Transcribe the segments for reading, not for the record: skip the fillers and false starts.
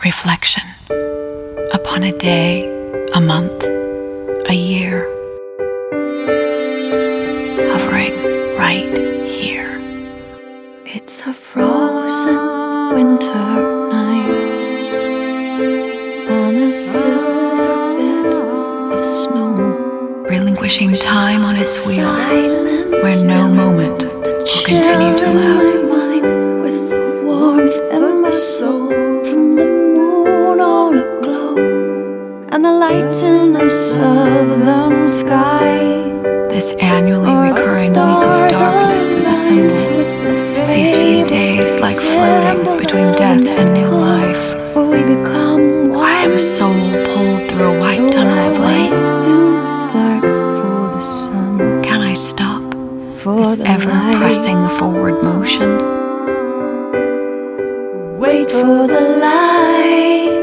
reflection upon a day, a month, a year, hovering right here. It's a frozen winter night on a silver bed of snow, relinquishing time on its wheel, where no moment will continue to last. With the warmth in my soul from the moon all aglow, and the lights in a southern sky. This annually recurring week of darkness is a symbol. These few days like floating between death and new life. I am a soul pulled through a white tunnel of light. Can I stop this ever-pressing forward motion? Wait for the light.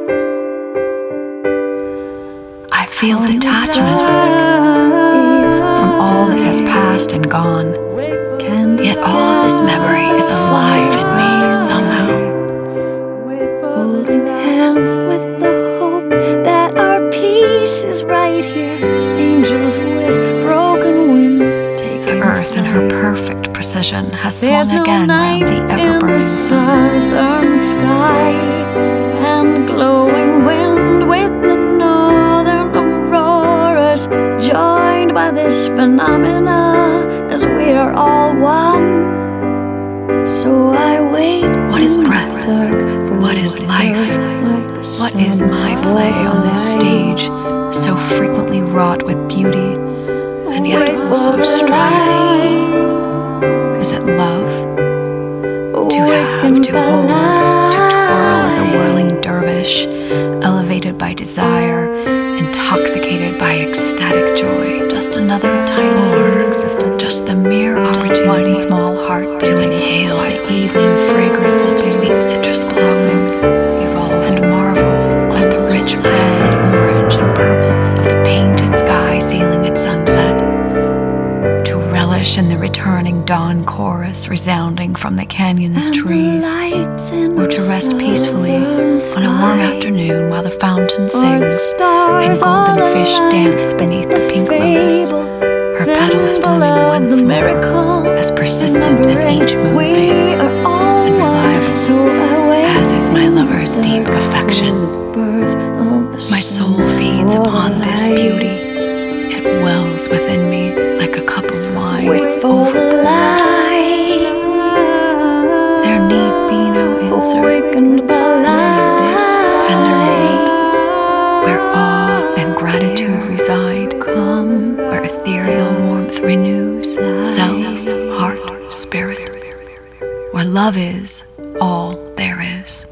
I feel detachment from all that has passed and gone. Yet all of this memory is alive in me somehow. Holding hands with the hope that our peace is right here. Angels with broken wings. The earth in her perfect precision has swung again round the ever-burning southern sky, and glowing wind with the northern auroras, joined by this phenomena as we are all one. So I wait. What is breath? What is life? What is my play on this stage, so frequently wrought with beauty and yet also strife? Is it love? To have, to hold, to twirl as a whirling dervish, elevated by desire, intoxicated by ecstatic joy. Just another tiny more in existence. Just the mere opportunity, small heart to inhale the evening fragrance of sweet citrus blossoms, evolve and marvel at the rich red, orange, and purples of the painted sky ceiling at sunset. To relish in the returning dawn chorus resounding from the canyon's trees, or to rest peacefully on a warm afternoon while the fountain sings and golden fish dance beneath the pink lotus, her petals blooming once more, as persistent as each moon phase, and reliable as is my lover's deep affection. My soul feeds upon this beauty. It wells within me like a cup of wine overpoured. There need be no answer, only this tender moment, where awe and gratitude reside, where ethereal warmth renews cells, heart, spirit, where love is all there is.